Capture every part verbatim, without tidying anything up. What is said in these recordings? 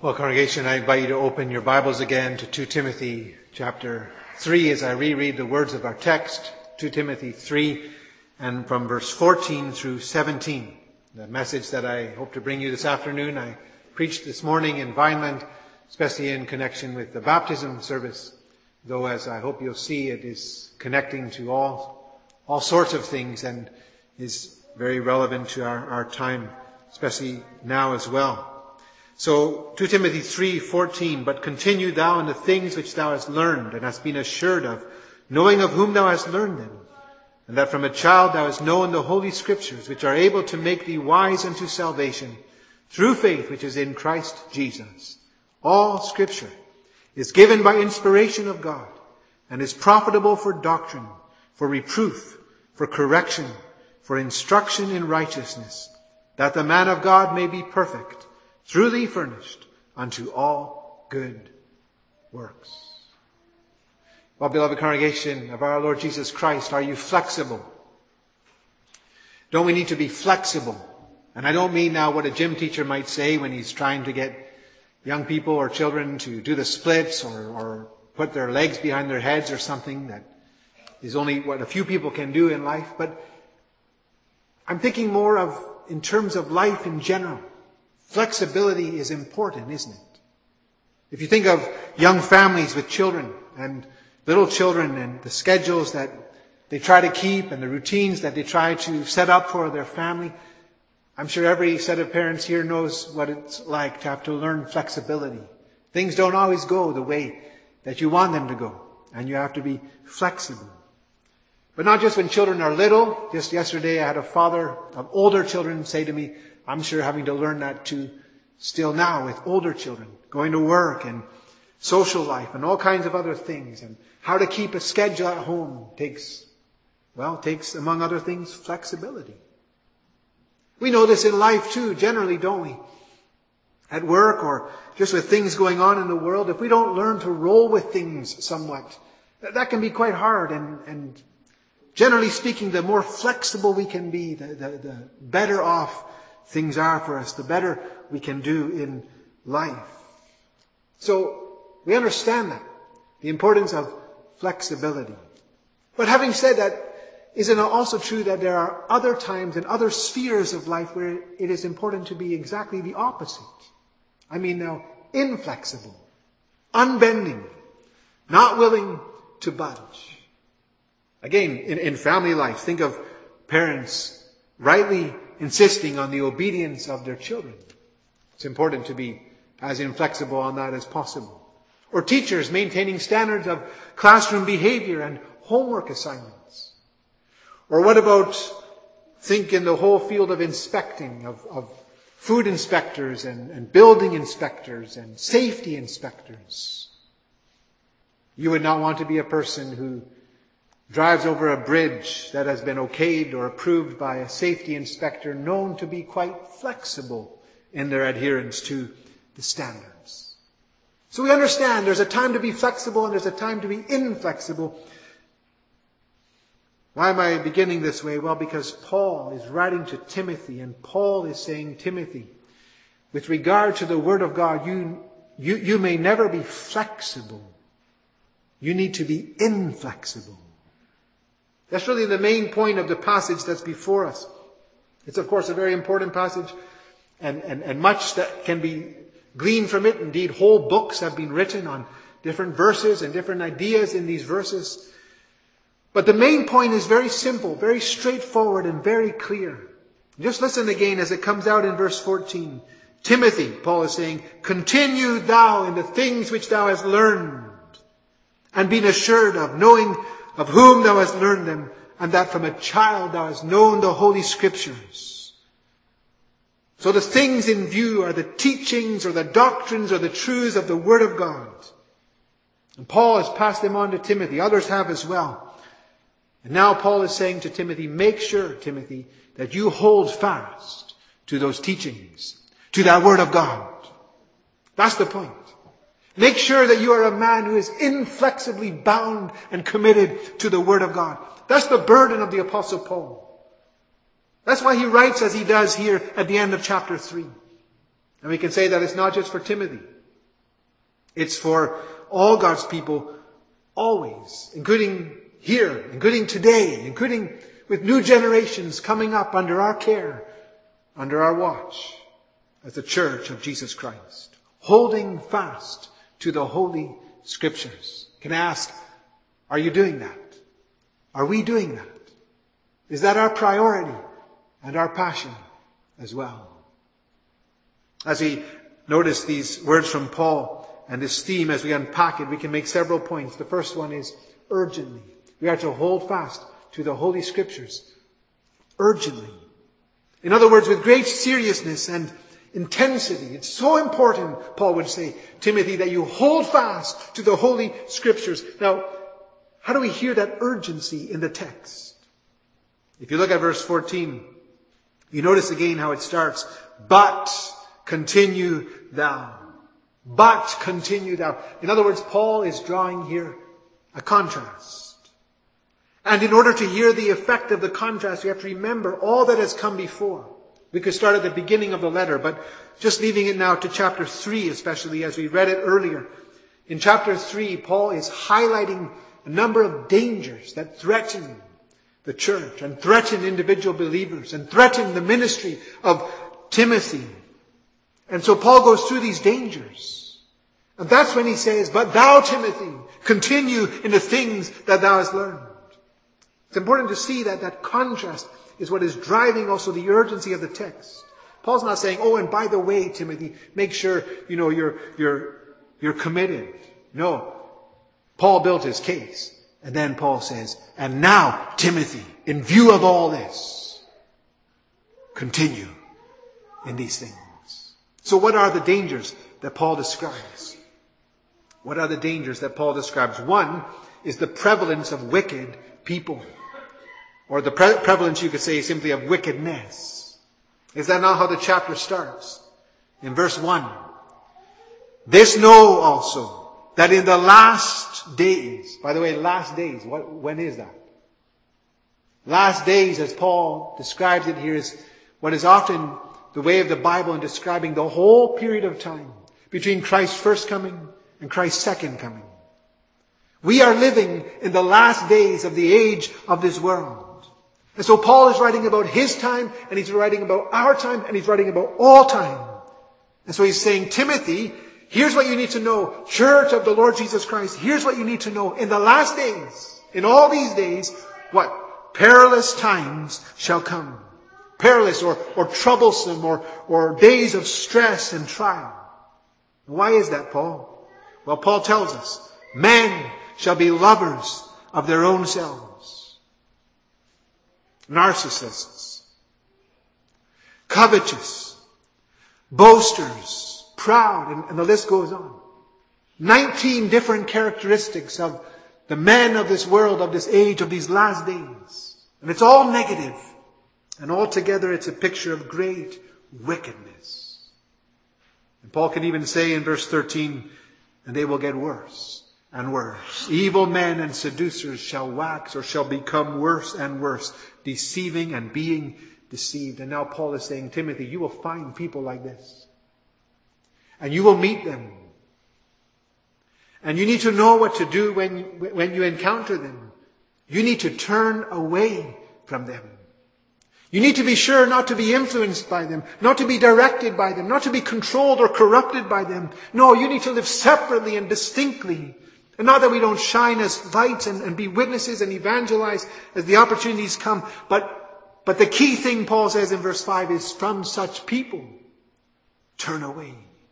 Well, congregation, I invite you to open your Bibles again to Second Timothy chapter three as I reread the words of our text, Second Timothy three, and from verse fourteen through seventeen. The message that I hope to bring you this afternoon, I preached this morning in Vineland, especially in connection with the baptism service, though as I hope you'll see, it is connecting to all, all sorts of things and is very relevant to our, our time, especially now as well. So, Second Timothy three fourteen, but continue thou in the things which thou hast learned and hast been assured of, knowing of whom thou hast learned them, and that from a child thou hast known the holy scriptures, which are able to make thee wise unto salvation, through faith which is in Christ Jesus. All scripture is given by inspiration of God, and is profitable for doctrine, for reproof, for correction, for instruction in righteousness, that the man of God may be perfect, truly furnished unto all good works. Well, beloved congregation of our Lord Jesus Christ, are you flexible? Don't we need to be flexible? And I don't mean now what a gym teacher might say when he's trying to get young people or children to do the splits or, or put their legs behind their heads or something that is only what a few people can do in life. But I'm thinking more of in terms of life in general. Flexibility is important, isn't it? If you think of young families with children and little children and the schedules that they try to keep and the routines that they try to set up for their family, I'm sure every set of parents here knows what it's like to have to learn flexibility. Things don't always go the way that you want them to go, and you have to be flexible. But not just when children are little. Just yesterday I had a father of older children say to me, I'm sure having to learn that too still now with older children, going to work and social life and all kinds of other things, and how to keep a schedule at home takes, well, takes among other things flexibility. We know this in life too, generally, don't we? At work or just with things going on in the world, if we don't learn to roll with things somewhat, that can be quite hard, and, and generally speaking, the more flexible we can be, the, the, the better off things are for us, the better we can do in life. So we understand that, the importance of flexibility. But having said that, isn't it also true that there are other times and other spheres of life where it is important to be exactly the opposite? I mean now, inflexible, unbending, not willing to budge. Again, in, in family life, think of parents rightly insisting on the obedience of their children. It's important to be as inflexible on that as possible. Or teachers maintaining standards of classroom behavior and homework assignments. Or what about, think in the whole field of inspecting, of, of food inspectors and, and building inspectors and safety inspectors. You would not want to be a person who drives over a bridge that has been okayed or approved by a safety inspector known to be quite flexible in their adherence to the standards. So we understand there's a time to be flexible and there's a time to be inflexible. Why am I beginning this way? Well, because Paul is writing to Timothy, and Paul is saying, Timothy, with regard to the Word of God, you, you, you may never be flexible. You need to be inflexible. That's really the main point of the passage that's before us. It's, of course, a very important passage, and, and, and much that can be gleaned from it. Indeed, whole books have been written on different verses and different ideas in these verses. But the main point is very simple, very straightforward, and very clear. Just listen again as it comes out in verse fourteen. Timothy, Paul is saying, continue thou in the things which thou hast learned, and been assured of, knowing of whom thou hast learned them, and that from a child thou hast known the holy scriptures. So the things in view are the teachings or the doctrines or the truths of the Word of God. And Paul has passed them on to Timothy. Others have as well. And now Paul is saying to Timothy, make sure, Timothy, that you hold fast to those teachings, to that Word of God. That's the point. Make sure that you are a man who is inflexibly bound and committed to the Word of God. That's the burden of the Apostle Paul. That's why he writes as he does here at the end of chapter three. And we can say that it's not just for Timothy. It's for all God's people always, including here, including today, including with new generations coming up under our care, under our watch, as the Church of Jesus Christ, holding fast to the Holy Scriptures. Can I ask, are you doing that? Are we doing that? Is that our priority and our passion as well? As we notice these words from Paul and this theme as we unpack it, we can make several points. The first one is urgently. We are to hold fast to the Holy Scriptures urgently. In other words, with great seriousness and intensity. It's so important, Paul would say, Timothy, that you hold fast to the Holy Scriptures. Now, how do we hear that urgency in the text? If you look at verse fourteen, you notice again how it starts. But continue thou. But continue thou. In other words, Paul is drawing here a contrast. And in order to hear the effect of the contrast, we have to remember all that has come before. We could start at the beginning of the letter, but just leaving it now to chapter three, especially as we read it earlier. In chapter three, Paul is highlighting a number of dangers that threaten the church and threaten individual believers and threaten the ministry of Timothy. And so Paul goes through these dangers. And that's when he says, but thou, Timothy, continue in the things that thou hast learned. It's important to see that that contrast is what is driving also the urgency of the text. Paul's not saying, oh, and by the way, Timothy, make sure, you know, you're, you're, you're committed. No. Paul built his case. And then Paul says, and now, Timothy, in view of all this, continue in these things. So what are the dangers that Paul describes? What are the dangers that Paul describes? One is the prevalence of wicked people. Or the pre- prevalence, you could say, simply of wickedness. Is that not how the chapter starts? In verse one. This know also, that in the last days, by the way, last days, what, when is that? Last days, as Paul describes it here, is what is often the way of the Bible in describing the whole period of time between Christ's first coming and Christ's second coming. We are living in the last days of the age of this world. And so Paul is writing about his time, and he's writing about our time, and he's writing about all time. And so he's saying, Timothy, here's what you need to know. Church of the Lord Jesus Christ, here's what you need to know. In the last days, in all these days, what? Perilous times shall come. Perilous or, or troublesome or, or days of stress and trial. Why is that, Paul? Well, Paul tells us, men shall be lovers of their own selves, narcissists, covetous, boasters, proud, and, and the list goes on. Nineteen different characteristics of the men of this world, of this age, of these last days. And it's all negative. And altogether it's a picture of great wickedness. And Paul can even say in verse thirteen, and they will get worse and worse. Evil men and seducers shall wax or shall become worse and worse, deceiving and being deceived. And now Paul is saying, Timothy, you will find people like this. And you will meet them. And you need to know what to do when, when you encounter them. You need to turn away from them. You need to be sure not to be influenced by them, not to be directed by them, not to be controlled or corrupted by them. No, you need to live separately and distinctly. And not that we don't shine as lights and, and be witnesses and evangelize as the opportunities come. But, but the key thing, Paul says in verse five, is from such people, turn away.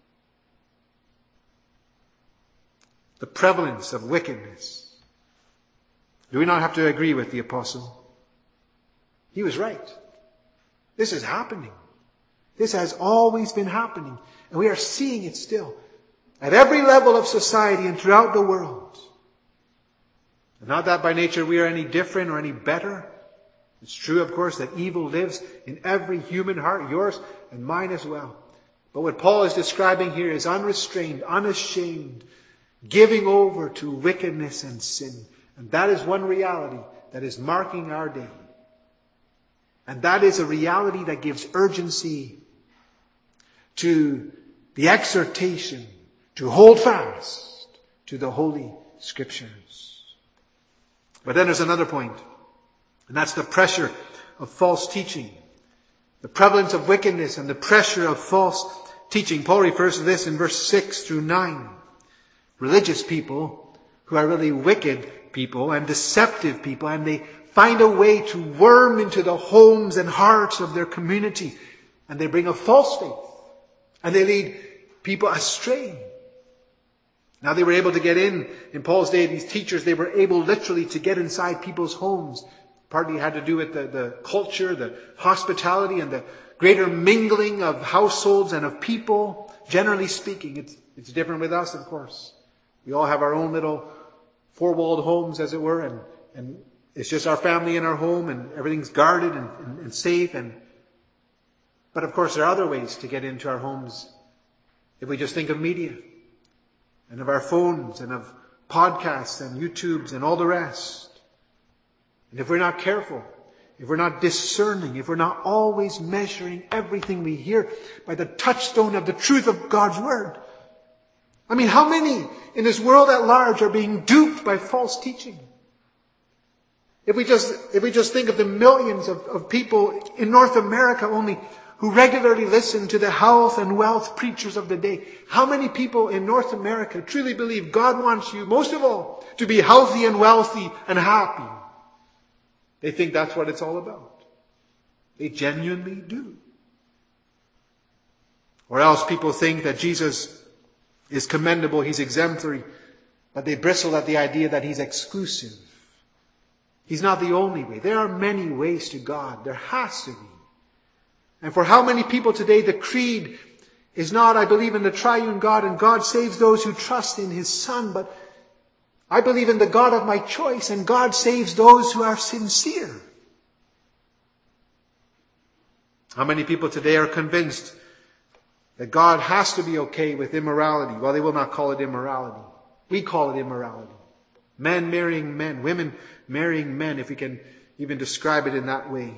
The prevalence of wickedness. Do we not have to agree with the apostle? He was right. This is happening. This has always been happening. And we are seeing it still. At every level of society and throughout the world. And not that by nature we are any different or any better. It's true, of course, that evil lives in every human heart, yours and mine as well. But what Paul is describing here is unrestrained, unashamed, giving over to wickedness and sin. And that is one reality that is marking our day. And that is a reality that gives urgency to the exhortation, to hold fast to the Holy Scriptures. But then there's another point, and that's the pressure of false teaching. The prevalence of wickedness and the pressure of false teaching. Paul refers to this in verse six through nine. Religious people who are really wicked people and deceptive people, and they find a way to worm into the homes and hearts of their community, and they bring a false faith, and they lead people astray. Now they were able to get in, in Paul's day, these teachers, they were able literally to get inside people's homes. Partly had to do with the, the culture, the hospitality, and the greater mingling of households and of people. Generally speaking, it's, it's different with us, of course. We all have our own little four-walled homes, as it were, and, and it's just our family in our home, and everything's guarded and, and, and safe. And But of course, there are other ways to get into our homes. If we just think of media, and of our phones, and of podcasts, and YouTubes, and all the rest. And if we're not careful, if we're not discerning, if we're not always measuring everything we hear by the touchstone of the truth of God's Word. I mean, how many in this world at large are being duped by false teaching? If we just, if we just think of the millions of, of people in North America only who regularly listen to the health and wealth preachers of the day, how many people in North America truly believe God wants you, most of all, to be healthy and wealthy and happy? They think that's what it's all about. They genuinely do. Or else people think that Jesus is commendable, he's exemplary, but they bristle at the idea that he's exclusive. He's not the only way. There are many ways to God. There has to be. And for how many people today the creed is not, I believe in the triune God and God saves those who trust in his Son, but I believe in the God of my choice, and God saves those who are sincere. How many people today are convinced that God has to be okay with immorality? Well, they will not call it immorality. We call it immorality. Men marrying men, women marrying men, if we can even describe it in that way.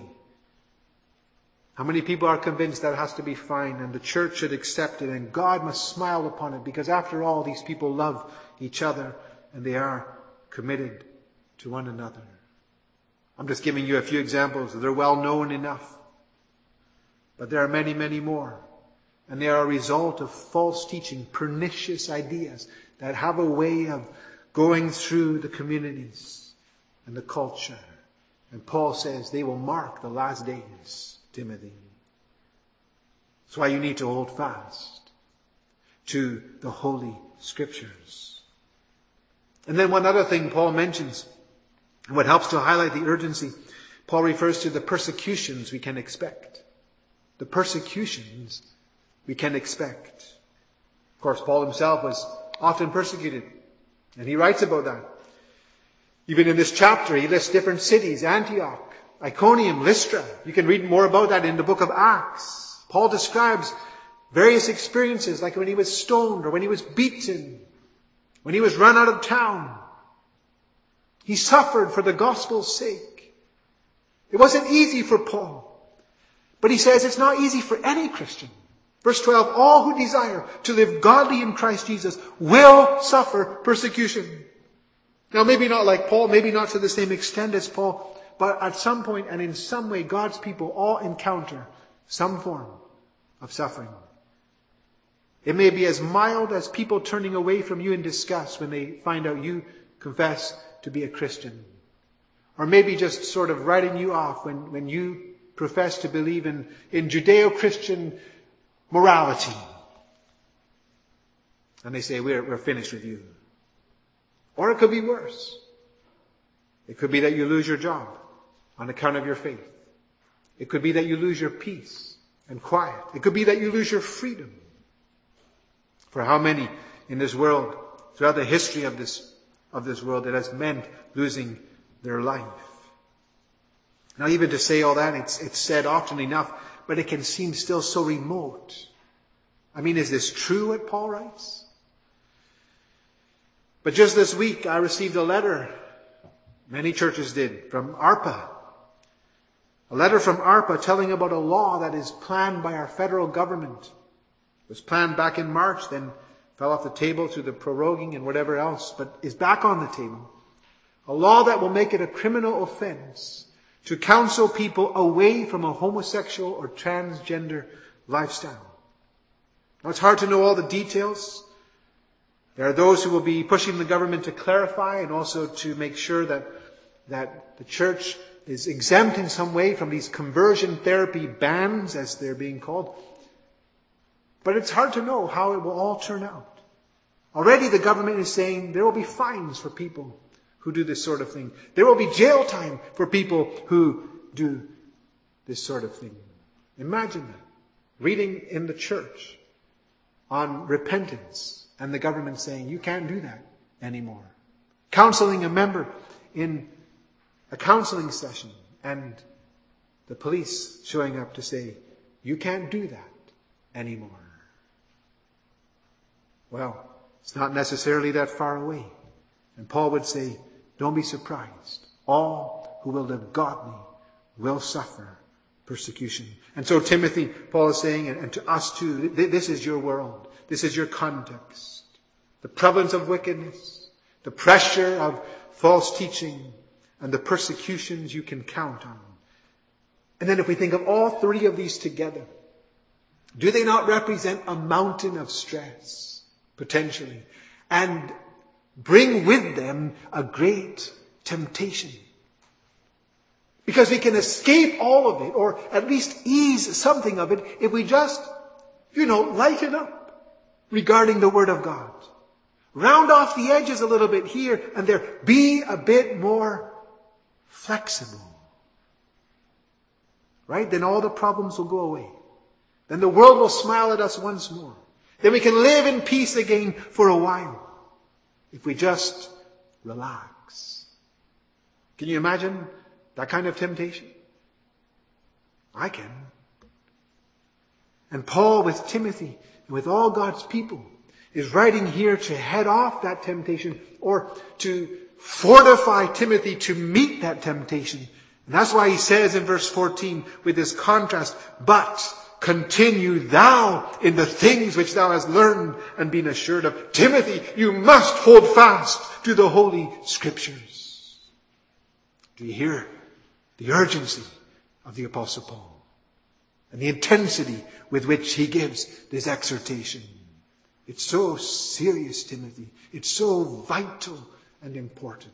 How many people are convinced that has to be fine, and the church should accept it, and God must smile upon it, because after all, these people love each other, and they are committed to one another. I'm just giving you a few examples. They're well known enough. But there are many, many more. And they are a result of false teaching, pernicious ideas that have a way of going through the communities and the culture. And Paul says they will mark the last days, Timothy. That's why you need to hold fast to the Holy Scriptures. And then one other thing Paul mentions, and what helps to highlight the urgency, Paul refers to the persecutions we can expect. The persecutions we can expect. Of course, Paul himself was often persecuted, and he writes about that. Even in this chapter, he lists different cities: Antioch, Iconium, Lystra. You can read more about that in the book of Acts. Paul describes various experiences, like when he was stoned, or when he was beaten, when he was run out of town. He suffered for the gospel's sake. It wasn't easy for Paul. But he says it's not easy for any Christian. Verse twelve, all who desire to live godly in Christ Jesus will suffer persecution. Now maybe not like Paul, maybe not to the same extent as Paul, but at some point and in some way God's people all encounter some form of suffering. It may be as mild as people turning away from you in disgust when they find out you confess to be a Christian. Or maybe just sort of writing you off when, when you profess to believe in, in Judeo-Christian morality. And they say, we're, we're finished with you. Or it could be worse. It could be that you lose your job on account of your faith. It could be that you lose your peace and quiet. It could be that you lose your freedom. For how many in this world, throughout the history of this, of this world, it has meant losing their life. Now, even to say all that, it's, it's said often enough, but it can seem still so remote. I mean, is this true what Paul writes? But just this week, I received a letter, many churches did, from ARPA. A letter from ARPA telling about a law that is planned by our federal government. It was planned back in March, then fell off the table through the proroguing and whatever else, but is back on the table. A law that will make it a criminal offense to counsel people away from a homosexual or transgender lifestyle. Now, it's hard to know all the details. There are those who will be pushing the government to clarify and also to make sure that, that the church is exempt in some way from these conversion therapy bans, as they're being called. But it's hard to know how it will all turn out. Already the government is saying there will be fines for people who do this sort of thing. There will be jail time for people who do this sort of thing. Imagine that. Reading in the church on repentance and the government saying you can't do that anymore. Counseling a member in a counseling session and the police showing up to say you can't do that anymore. Well, it's not necessarily that far away. And Paul would say, don't be surprised. All who will live godly will suffer persecution. And so Timothy, Paul is saying, and to us too, this is your world. This is your context. The prevalence of wickedness, the pressure of false teaching, and the persecutions you can count on. And then if we think of all three of these together, do they not represent a mountain of stress, potentially, and bring with them a great temptation? Because we can escape all of it, or at least ease something of it, if we just, you know, lighten up regarding the Word of God. Round off the edges a little bit here and there. Be a bit more flexible. Right? Then all the problems will go away. Then the world will smile at us once more. Then we can live in peace again for a while. If we just relax. Can you imagine that kind of temptation? I can. And Paul with Timothy and with all God's people is writing here to head off that temptation or to fortify Timothy to meet that temptation. And that's why he says in verse fourteen with this contrast, but continue thou in the things which thou hast learned and been assured of. Timothy, you must hold fast to the Holy Scriptures. Do you hear the urgency of the Apostle Paul and the intensity with which he gives this exhortation? It's so serious, Timothy. It's so vital and important.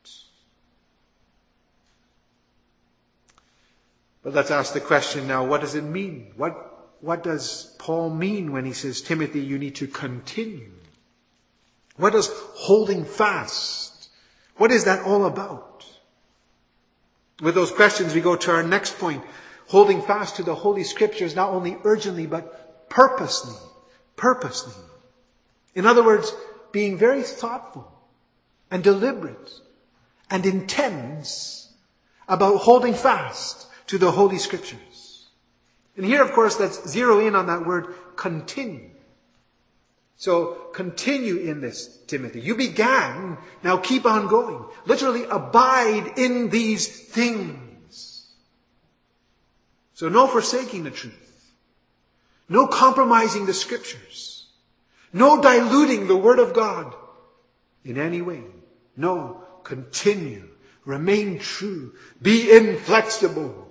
But let's ask the question now, what does it mean? What, what does Paul mean when he says, Timothy, you need to continue? What does holding fast? What is that all about? With those questions, we go to our next point. Holding fast to the Holy Scriptures, not only urgently, but purposely. Purposely. In other words, being very thoughtful and deliberate and intense about holding fast to the Holy Scriptures. And here, of course, let's zero in on that word continue. So continue in this, Timothy. You began, now keep on going. Literally abide in these things. So no forsaking the truth. No compromising the Scriptures. No diluting the Word of God in any way. No, continue. Remain true. Be inflexible.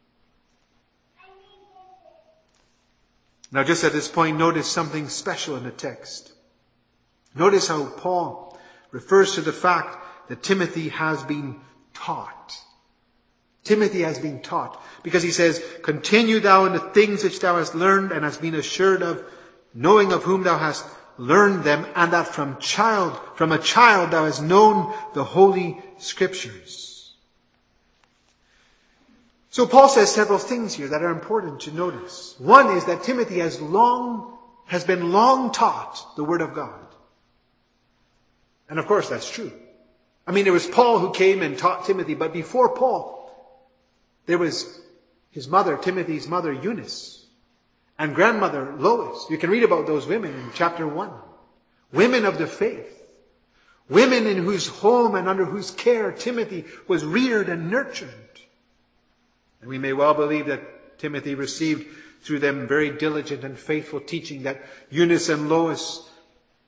Now just at this point, notice something special in the text. Notice how Paul refers to the fact that Timothy has been taught. Timothy has been taught. Because he says, continue thou in the things which thou hast learned and hast been assured of, knowing of whom thou hast learned them, and that from child, from a child thou hast known the Holy Scriptures. So Paul says several things here that are important to notice. One is that Timothy has long, has been long taught the Word of God. And of course that's true. I mean, it was Paul who came and taught Timothy, but before Paul, there was his mother, Timothy's mother, Eunice, and grandmother Lois. You can read about those women in chapter one. Women of the faith. Women in whose home and under whose care Timothy was reared and nurtured. And we may well believe that Timothy received through them very diligent and faithful teaching, that Eunice and Lois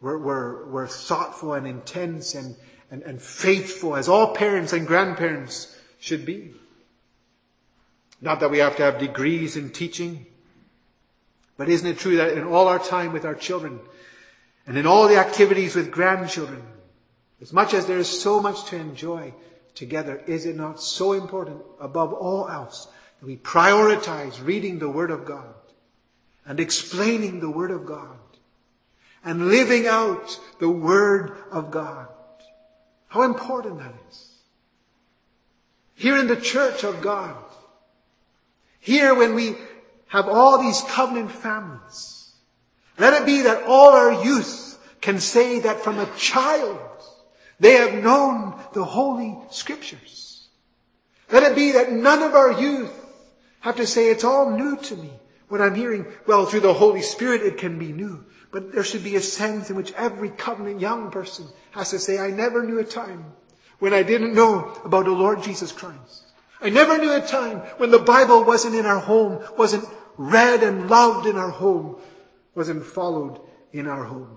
We're, we're, we're thoughtful and intense and, and, and faithful, as all parents and grandparents should be. Not that we have to have degrees in teaching, but isn't it true that in all our time with our children and in all the activities with grandchildren, as much as there is so much to enjoy together, is it not so important above all else that we prioritize reading the Word of God and explaining the Word of God and living out the Word of God? How important that is. Here in the church of God, here when we have all these covenant families, let it be that all our youth can say that from a child they have known the Holy Scriptures. Let it be that none of our youth have to say, it's all new to me. What I'm hearing, well, through the Holy Spirit it can be new. But there should be a sense in which every covenant young person has to say, I never knew a time when I didn't know about the Lord Jesus Christ. I never knew a time when the Bible wasn't in our home, wasn't read and loved in our home, wasn't followed in our home.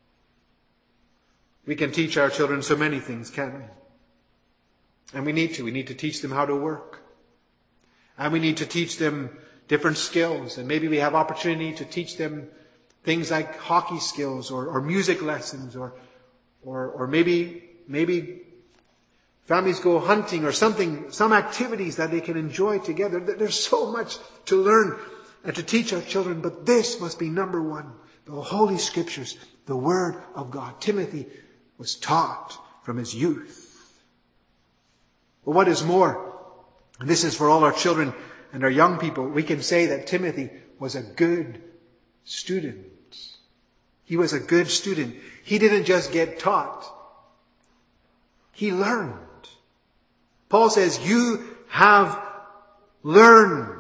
We can teach our children so many things, can't we? And we need to. We need to teach them how to work. And we need to teach them different skills. And maybe we have opportunity to teach them things like hockey skills or, or music lessons or, or, or maybe, maybe families go hunting or something, some activities that they can enjoy together. There's so much to learn and to teach our children, but this must be number one. The Holy Scriptures, the Word of God. Timothy was taught from his youth. But what is more, and this is for all our children and our young people, we can say that Timothy was a good student. He was a good student. He didn't just get taught. He learned. Paul says, you have learned.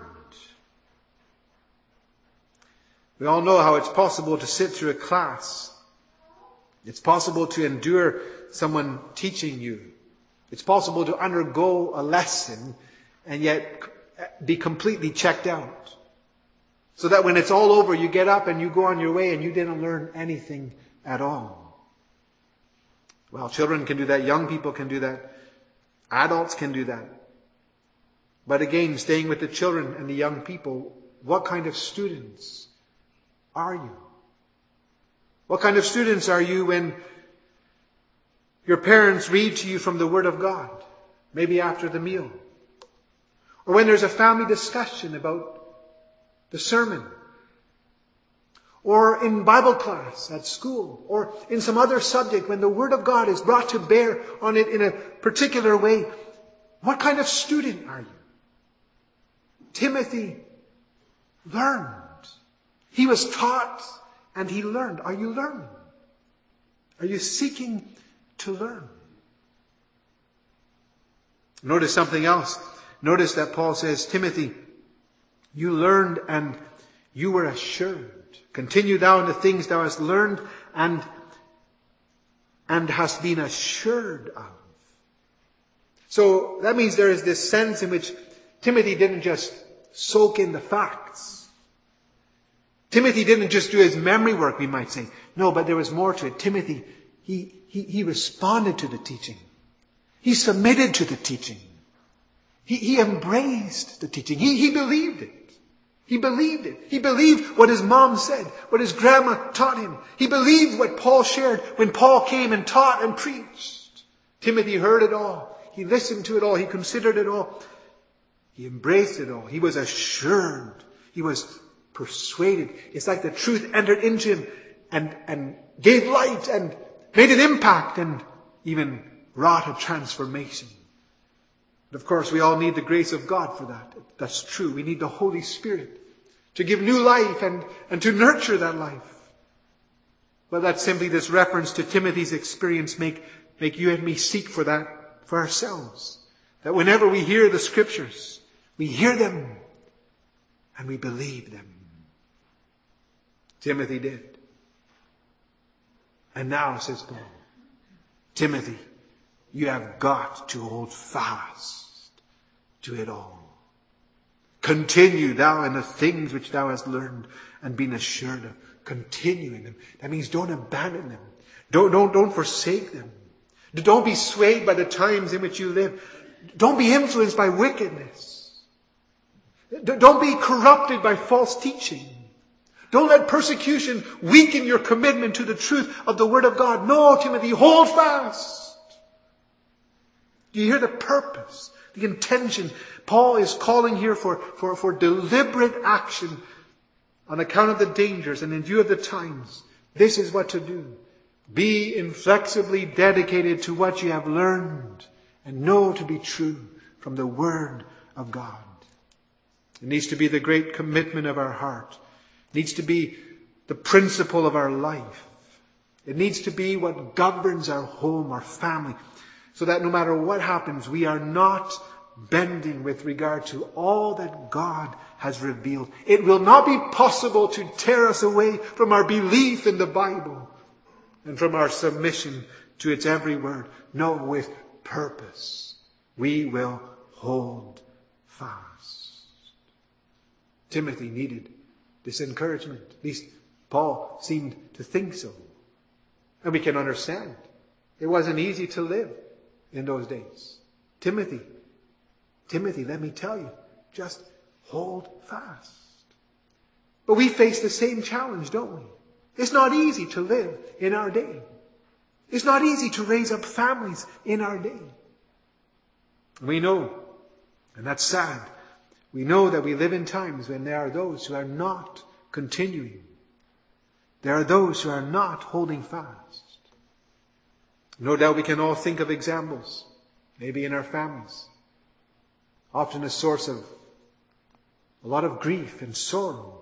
We all know how it's possible to sit through a class. It's possible to endure someone teaching you. It's possible to undergo a lesson and yet be completely checked out. So that when it's all over, you get up and you go on your way and you didn't learn anything at all. Well, children can do that. Young people can do that. Adults can do that. But again, staying with the children and the young people, what kind of students are you? What kind of students are you when your parents read to you from the Word of God? Maybe after the meal. Or when there's a family discussion about the sermon. Or in Bible class at school. Or in some other subject when the Word of God is brought to bear on it in a particular way. What kind of student are you? Timothy learned. He was taught and he learned. Are you learning? Are you seeking to learn? Notice something else. Notice that Paul says, Timothy, you learned and you were assured. Continue thou in the things thou hast learned and, and hast been assured of. So that means there is this sense in which Timothy didn't just soak in the facts. Timothy didn't just do his memory work, we might say. No, but there was more to it. Timothy, he, he, he responded to the teaching. He submitted to the teaching. He, he embraced the teaching. He, he believed it. He believed it. He believed what his mom said, what his grandma taught him. He believed what Paul shared when Paul came and taught and preached. Timothy heard it all. He listened to it all. He considered it all. He embraced it all. He was assured. He was persuaded. It's like the truth entered into him and, and gave light and made an impact and even wrought a transformation. But of course, we all need the grace of God for that. That's true. We need the Holy Spirit to give new life and, and to nurture that life. But that's simply this reference to Timothy's experience make, make you and me seek for that for ourselves. That whenever we hear the Scriptures, we hear them and we believe them. Timothy did. And now, says Paul, Timothy, you have got to hold fast to it all. Continue thou in the things which thou hast learned and been assured of. Continue in them. That means don't abandon them. Don't, don't, don't forsake them. Don't be swayed by the times in which you live. Don't be influenced by wickedness. Don't be corrupted by false teaching. Don't let persecution weaken your commitment to the truth of the Word of God. No, Timothy, hold fast. Do you hear the purpose, the intention? Paul is calling here for, for, for deliberate action on account of the dangers and in view of the times. This is what to do. Be inflexibly dedicated to what you have learned and know to be true from the Word of God. It needs to be the great commitment of our heart. It needs to be the principle of our life. It needs to be what governs our home, our family, so that no matter what happens, we are not bending with regard to all that God has revealed. It will not be possible to tear us away from our belief in the Bible and from our submission to its every word. No, with purpose, we will hold fast. Timothy needed this encouragement. At least Paul seemed to think so. And we can understand. It wasn't easy to live in those days. Timothy, Timothy, let me tell you, just hold fast. But we face the same challenge, don't we? It's not easy to live in our day. It's not easy to raise up families in our day. We know, and that's sad, we know that we live in times when there are those who are not continuing. There are those who are not holding fast. No doubt we can all think of examples, maybe in our families, often a source of a lot of grief and sorrow.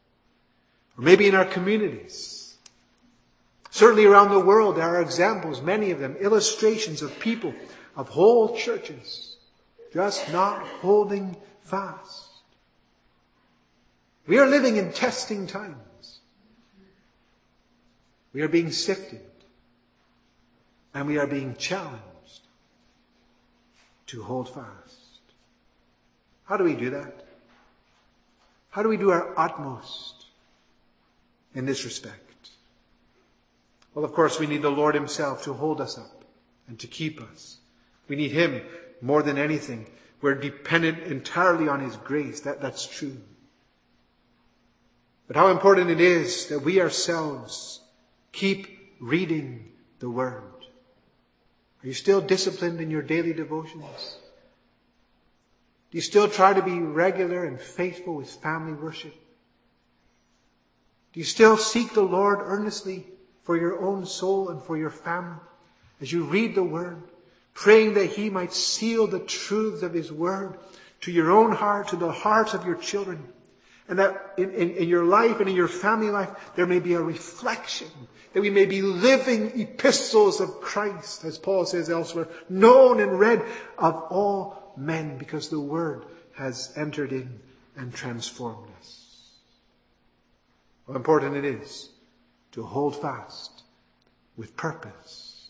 Or maybe in our communities. Certainly around the world there are examples, many of them, illustrations of people, of whole churches, just not holding fast. We are living in testing times. We are being sifted. And we are being challenged to hold fast. How do we do that? How do we do our utmost in this respect? Well, of course, we need the Lord Himself to hold us up and to keep us. We need Him more than anything. We're dependent entirely on His grace. That, that's true. But how important it is that we ourselves keep reading the Word. Are you still disciplined in your daily devotions? Do you still try to be regular and faithful with family worship? Do you still seek the Lord earnestly for your own soul and for your family as you read the Word, praying that He might seal the truths of His Word to your own heart, to the hearts of your children, and that in, in, in your life and in your family life there may be a reflection, that we may be living epistles of Christ, as Paul says elsewhere, known and read of all men, because the Word has entered in and transformed us. How important it is to hold fast with purpose.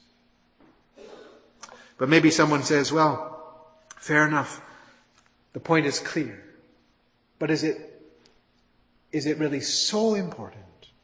But maybe someone says, well, fair enough, the point is clear. But is it, is it really so important?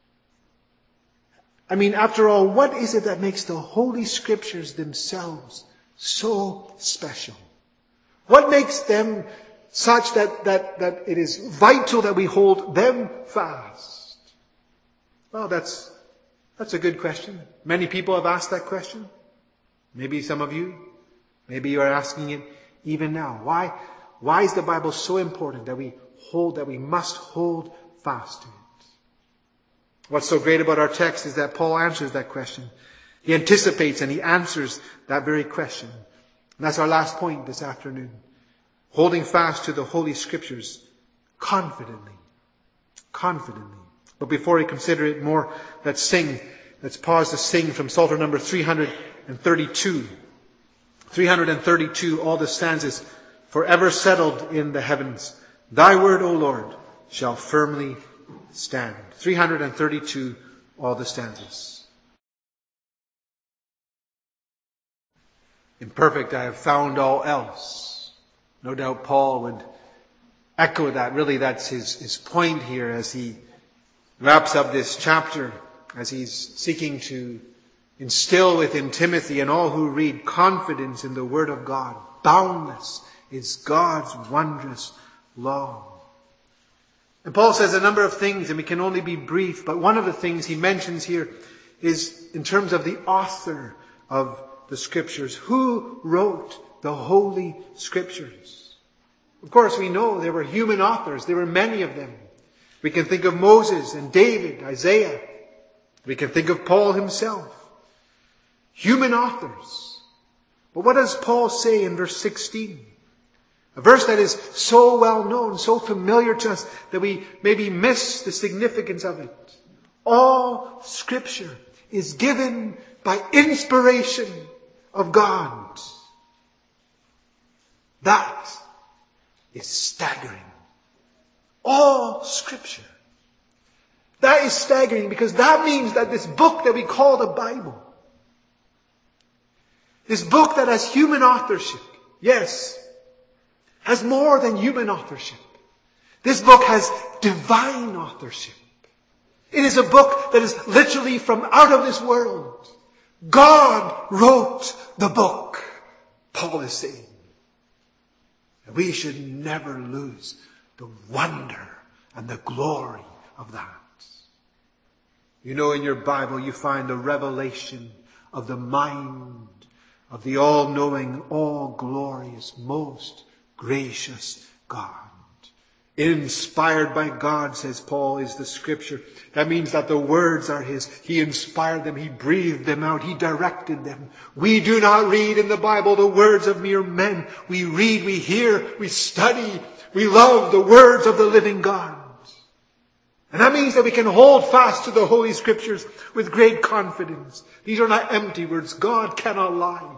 I mean, after all, what is it that makes the Holy Scriptures themselves so special? What makes them such that, that, that it is vital that we hold them fast? Well, that's, that's a good question. Many people have asked that question. Maybe some of you. Maybe you are asking it even now. Why, why is the Bible so important that we hold, that we must hold fast to it? What's so great about our text is that Paul answers that question. He anticipates and he answers that very question. And that's our last point this afternoon. Holding fast to the Holy Scriptures confidently. Confidently. But before we consider it more, let's sing. Let's pause to sing from Psalter number three hundred thirty-two. three hundred thirty-two, all the stanzas, forever settled in the heavens. Thy word, O Lord, shall firmly stand. three hundred thirty-two, all the stanzas. Imperfect I have found all else. No doubt Paul would echo that. Really, that's his, his point here as he wraps up this chapter, as he's seeking to Instill within Timothy and all who read confidence in the Word of God. Boundless is God's wondrous law. And Paul says a number of things, and we can only be brief, but one of the things he mentions here is in terms of the author of the Scriptures. Who wrote the Holy Scriptures? Of course, we know there were human authors. There were many of them. We can think of Moses and David, Isaiah. We can think of Paul himself. Human authors. But what does Paul say in verse sixteen? A verse that is so well known, so familiar to us, that we maybe miss the significance of it. All Scripture is given by inspiration of God. That is staggering. All Scripture. That is staggering because that means that this book that we call the Bible, this book that has human authorship, yes, has more than human authorship. This book has divine authorship. It is a book that is literally from out of this world. God wrote the book, Paul is saying. And we should never lose the wonder and the glory of that. You know, in your Bible you find the revelation of the mind of the all-knowing, all-glorious, most gracious God. Inspired by God, says Paul, is the Scripture. That means that the words are His. He inspired them. He breathed them out. He directed them. We do not read in the Bible the words of mere men. We read, we hear, we study, we love the words of the living God. And that means that we can hold fast to the Holy Scriptures with great confidence. These are not empty words. God cannot lie.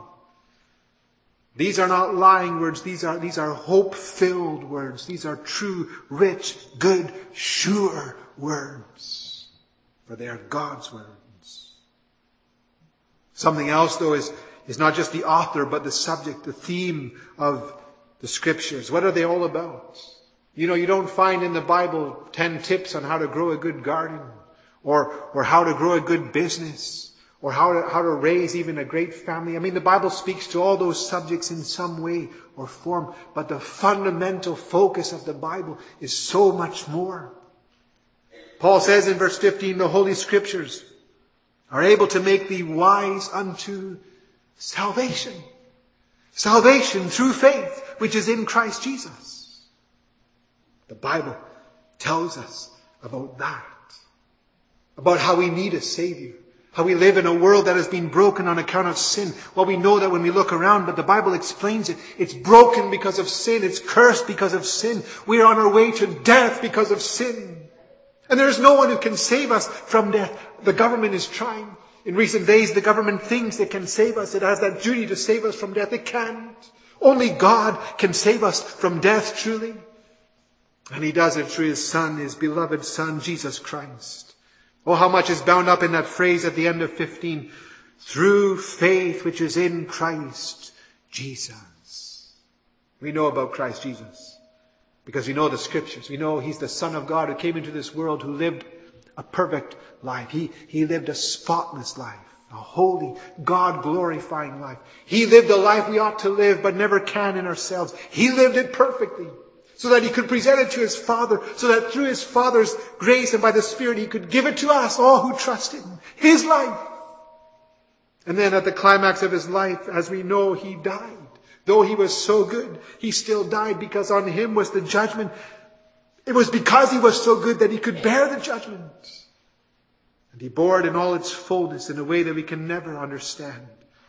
These are not lying words. These are, these are hope-filled words. These are true, rich, good, sure words. For they are God's words. Something else, though, is, is not just the author, but the subject, the theme of the Scriptures. What are they all about? You know, you don't find in the Bible ten tips on how to grow a good garden, or, or how to grow a good business, or how to, how to raise even a great family. I mean, the Bible speaks to all those subjects in some way or form, but the fundamental focus of the Bible is so much more. Paul says in verse fifteen, the Holy Scriptures are able to make thee wise unto salvation. Salvation through faith, which is in Christ Jesus. The Bible tells us about that. About how we need a Savior. How we live in a world that has been broken on account of sin. Well, we know that when we look around, but the Bible explains it. It's broken because of sin. It's cursed because of sin. We are on our way to death because of sin. And there is no one who can save us from death. The government is trying. In recent days, the government thinks it can save us. It has that duty to save us from death. It can't. Only God can save us from death, truly. And He does it through His Son, His beloved Son, Jesus Christ. Oh, how much is bound up in that phrase at the end of fifteen. Through faith which is in Christ Jesus. We know about Christ Jesus because we know the Scriptures. We know He's the Son of God who came into this world, who lived a perfect life. He, he lived a spotless life, a holy, God-glorifying life. He lived a life we ought to live but never can in ourselves. He lived it perfectly, so that He could present it to His Father, so that through His Father's grace and by the Spirit He could give it to us, all who trust in Him. His life. And then at the climax of His life, as we know, He died. Though He was so good, He still died because on Him was the judgment. It was because He was so good that He could bear the judgment. And He bore it in all its fullness in a way that we can never understand.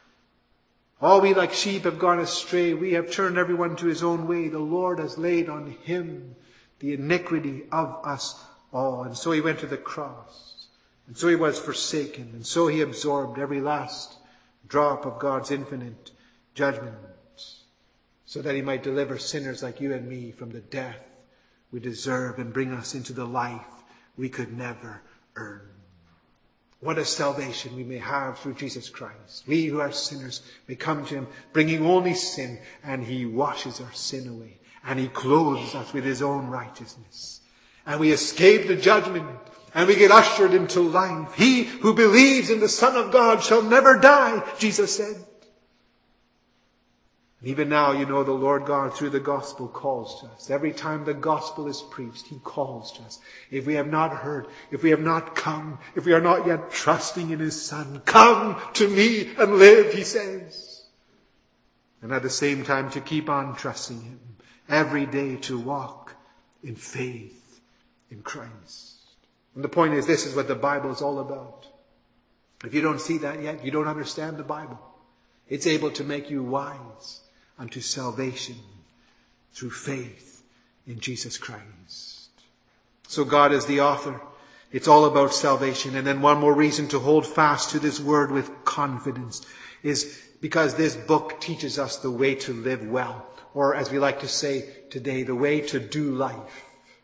All we like sheep have gone astray. We have turned everyone to his own way. The Lord has laid on Him the iniquity of us all. And so He went to the cross. And so He was forsaken. And so He absorbed every last drop of God's infinite judgment, so that He might deliver sinners like you and me from the death we deserve and bring us into the life we could never earn. What a salvation we may have through Jesus Christ. We who are sinners may come to Him bringing only sin, and He washes our sin away, and He clothes us with His own righteousness. And we escape the judgment And we get ushered into life. He who believes in the Son of God shall never die, Jesus said. And even now, you know, the Lord God through the gospel calls to us. Every time the gospel is preached, He calls to us. If we have not heard, if we have not come, if we are not yet trusting in His Son, come to me and live, He says. And at the same time to keep on trusting Him every day, to walk in faith in Christ. And the point is, this is what the Bible is all about. If you don't see that yet, you don't understand the Bible. It's able to make you wise unto salvation through faith in Jesus Christ. So God is the author. It's all about salvation. And then one more reason to hold fast to this word with confidence is because this book teaches us the way to live well. Or as we like to say today, the way to do life.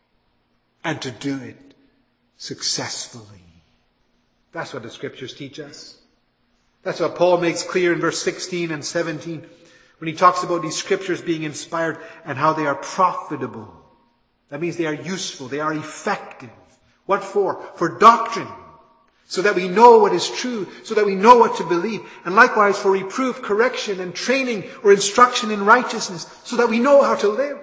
And to do it successfully. That's what the scriptures teach us. That's what Paul makes clear in verse sixteen and seventeen when he talks about these scriptures being inspired and how they are profitable. That means they are useful, they are effective. What for? For doctrine. So that we know what is true, so that we know what to believe. And likewise for reproof, correction, and training or instruction in righteousness, so that we know how to live.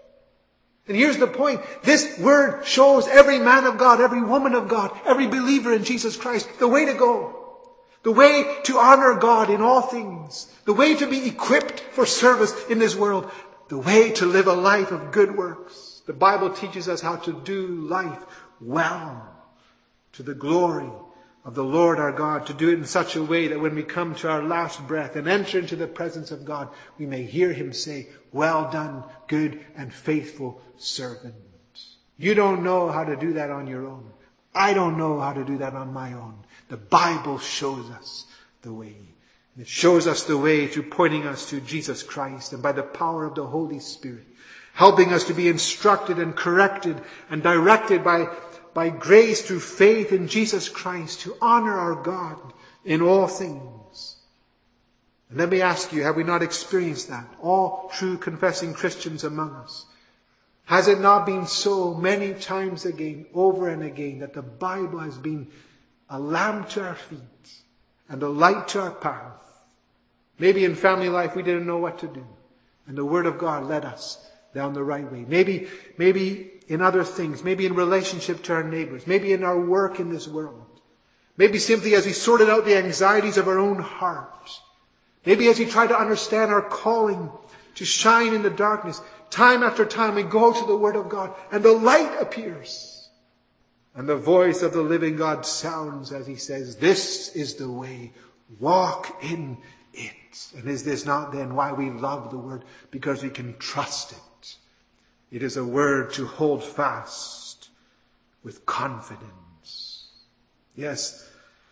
And here's the point. This word shows every man of God, every woman of God, every believer in Jesus Christ the way to go. The way to honor God in all things. The way to be equipped for service in this world. The way to live a life of good works. The Bible teaches us how to do life well. To the glory of the Lord our God. To do it in such a way that when we come to our last breath and enter into the presence of God, we may hear Him say, "Well done, good and faithful servant." You don't know how to do that on your own. I don't know how to do that on my own. The Bible shows us the way. And it shows us the way through pointing us to Jesus Christ and by the power of the Holy Spirit, helping us to be instructed and corrected and directed by, by grace through faith in Jesus Christ to honor our God in all things. And let me ask you, have we not experienced that? All true confessing Christians among us. Has it not been so many times again, over and again, that the Bible has been a lamp to our feet and a light to our path? Maybe in family life we didn't know what to do, and the Word of God led us down the right way. Maybe, maybe in other things, maybe in relationship to our neighbors, maybe in our work in this world. Maybe simply as we sorted out the anxieties of our own hearts. Maybe as we try to understand our calling to shine in the darkness. Time after time we go to the Word of God and the light appears. And the voice of the living God sounds as He says, "This is the way, walk in it." And is this not then why we love the Word? Because we can trust it. It is a word to hold fast with confidence. Yes,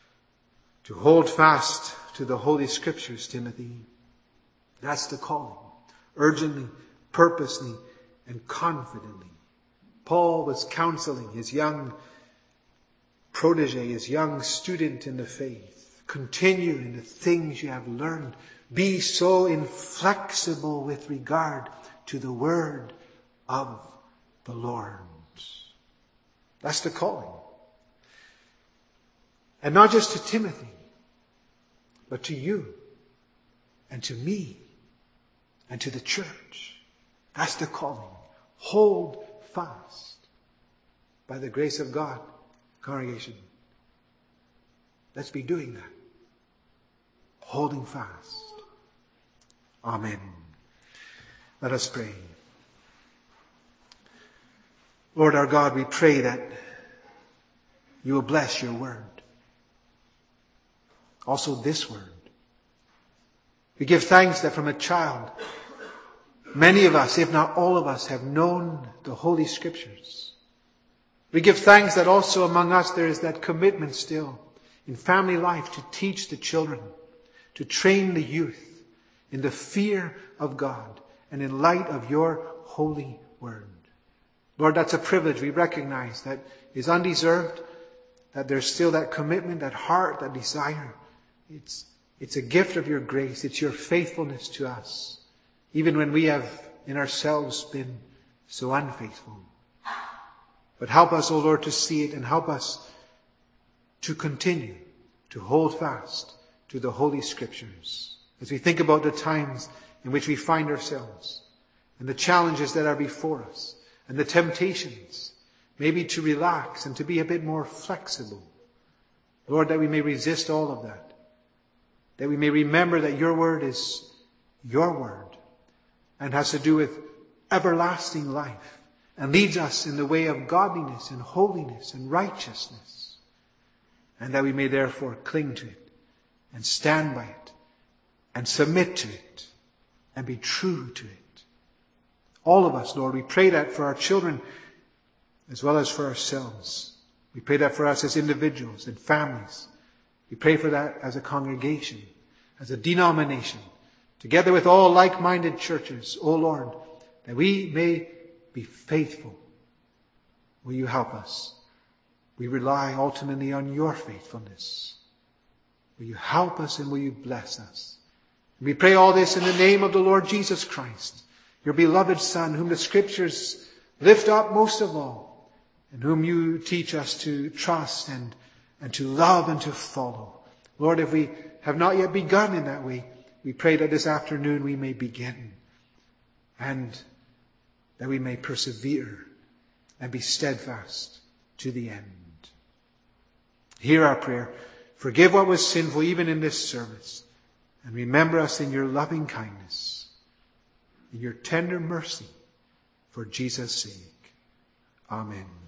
to hold fast to the Holy Scriptures, Timothy. That's the calling. Urgently, purposely, and confidently. Paul was counseling his young protege, his young student in the faith. Continue in the things you have learned. Be so inflexible with regard to the word of the Lord. That's the calling. And not just to Timothy, but to you and to me and to the church. That's the calling. Hold fast. By the grace of God, congregation, let's be doing that. Holding fast. Amen. Let us pray. Lord our God, we pray that you will bless your word. Also this word. We give thanks that from a child, many of us, if not all of us, have known the Holy Scriptures. We give thanks that also among us there is that commitment still in family life to teach the children, to train the youth in the fear of God and in light of your holy word. Lord, that's a privilege we recognize that is undeserved, that there's still that commitment, that heart, that desire. It's, it's a gift of your grace. It's your faithfulness to us, even when we have in ourselves been so unfaithful. But But help us, O Lord, to see it, and help us to continue to hold fast to the Holy Scriptures as we think about the times in which we find ourselves and the challenges that are before us and the temptations, maybe to relax and to be a bit more flexible. Lord, that we may resist all of that, that we may remember that your word is your word and has to do with everlasting life and leads us in the way of godliness and holiness and righteousness, and that we may therefore cling to it and stand by it and submit to it and be true to it. All of us, Lord, we pray that for our children as well as for ourselves. We pray that for us as individuals and families. We pray for that as a congregation, as a denomination, together with all like-minded churches, O Lord, that we may be faithful. Will you help us? We rely ultimately on your faithfulness. Will you help us and will you bless us? And we pray all this in the name of the Lord Jesus Christ, your beloved Son, whom the Scriptures lift up most of all, and whom you teach us to trust and, and to love and to follow. Lord, if we have not yet begun in that way, we pray that this afternoon we may begin, and that we may persevere and be steadfast to the end. Hear our prayer. Forgive what was sinful even in this service, and remember us in your loving kindness, in your tender mercy, for Jesus' sake. Amen.